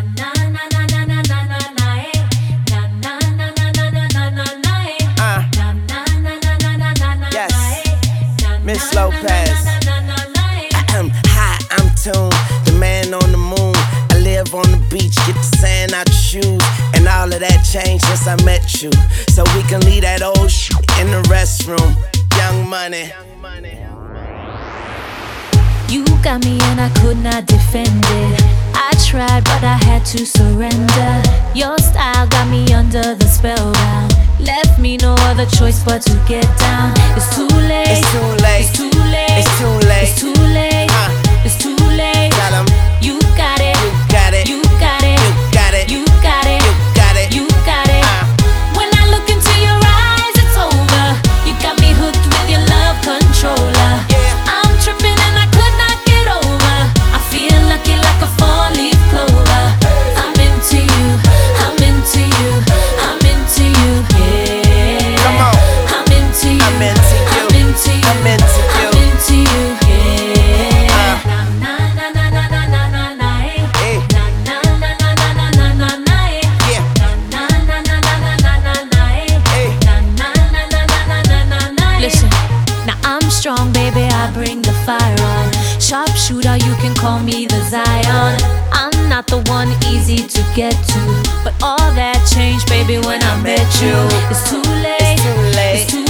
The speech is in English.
Miss Lopez. Hi, I'm Tune, the man on the moon. I live on the beach, get the sand out your shoes. And all of that changed since I met you. So we can leave that old shit in the restroom. Young Money. You got me and I could not defend it. I tried but I had to surrender. Your style got me under the spellbound. Left me no other choice but to get down. It's too late. It's too late. It's too late. It's too late. It's too late. It's too late. Tell 'em. You got it. You got it. You got it. You got it. You got it. You got it. You got it. When I look into your eyes, it's over. You got me hooked with your love controller. I'm tripping and I could not get over. I feel lucky like a four-leaf clover. I'm into you. I'm into you. I'm into you. Yeah. Come on. I'm into you. I'm into you. I'm into you. I'm into you. I'm into you. Yeah. Na na na na na na na na. Hey. Na na na na na na na na na. Yeah. Na na na na na na na na. Hey. Na na na na na na na na. Listen, now I'm strong, baby. I bring the fire on. Sharpshooter, you can call me the Zion. I'm not the one easy to get to, but all that changed, baby, when I met you. It's too late. It's too late. It's too